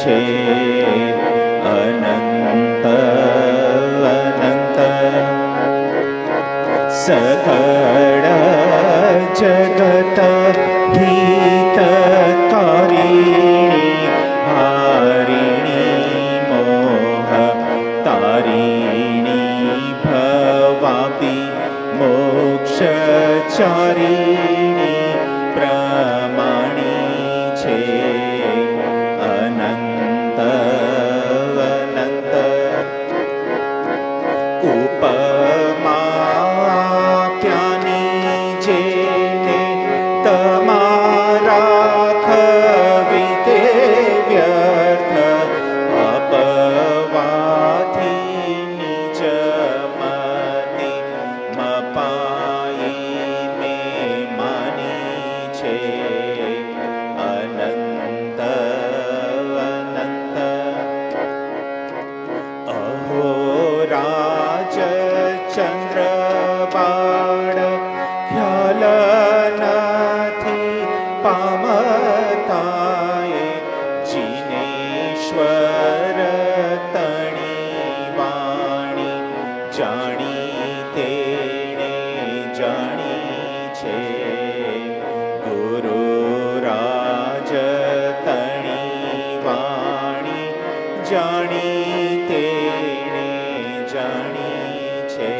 છે અનંત અનંત. સકળ જગત હિતકારિણી હારિણી મોહ તારિણી ભવાપી મોક્ષચારિણી પ્રમાણી છે અનંત અનંત. ઉપમા પ્યાની જેને તમારા ખવી તે વ્યર્થ અપવાથી નિજ મતિ મપાઈ મેં માની છે અનંત અનંત. અહો રાજ ચંદ્રબાળ ખ્યાલ નથી પામતાએ જીનેશ્વર તણી વાણી જાણી તેણે જાણી છે ગુરુ રાજ તણી વાણી જાણી તેણે જાણી છે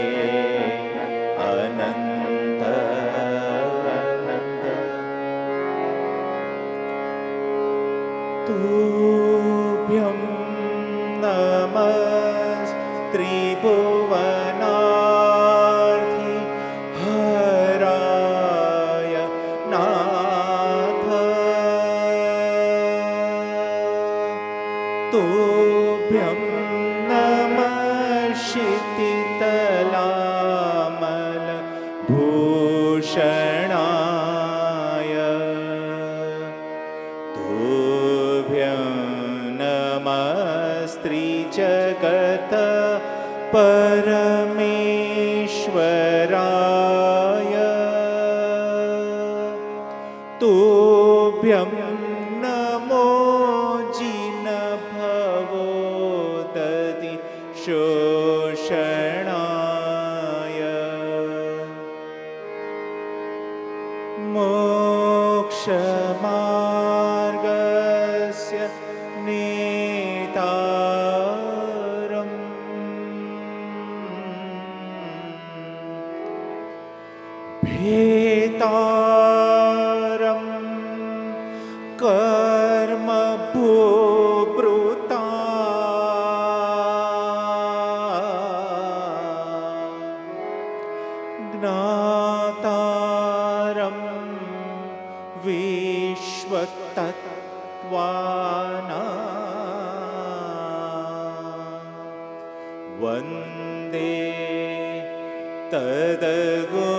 અનંત અનંત. તુભ્યં નમઃ ત્રિભુવનાર્થી હરાય નાથ. તુભ્યં નમઃ શીતિતલામલ ભૂષણાય. તુભ્યં નમસ્ત્રીજગત પરમેશ્વરાય. તુભ્યં નમો જીનભવોદધિ શોષણાય. મોક્ષમાર્ગસ્ય નેતારમ. ભેતારમ કર્મ ભૂભૃતા જ્ઞાતારમ વિશ્વતત્વાના. વંદે તદગુણગણાર્ણવમ